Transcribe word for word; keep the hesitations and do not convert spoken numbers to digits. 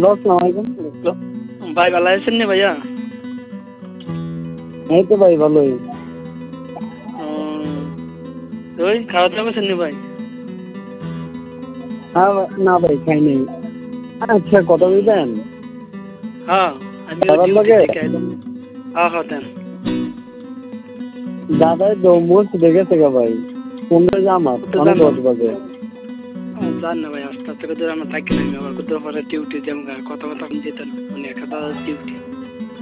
Hello আসসালামু আলাইকুম। ভাই ভালো আছেন নি ভাইয়া? এই তো ভাই ভালোই। ওই খাওয়া দাওয়া করছেন নি ভাই? হ্যাঁ না ভাই খাই নাই। আচ্ছা কথা বলবেন? হ্যাঁ আমি দাদার ডিউটি লগে থেকে আইলাম। হ্যাঁ হ্যাঁ দেন। দাদাই তো মোস্ট দেখেছে গা ভাই। কোনটা যে আমার তো অনেক জান দশ বাজে। জান না ভাই আস্তে আস্তে করে আমরা থাকি না, আমি আবার কোথাও পরে ডিউটি যেমন কথা কথা আপনি যেতেন উনি একটা ডিউটি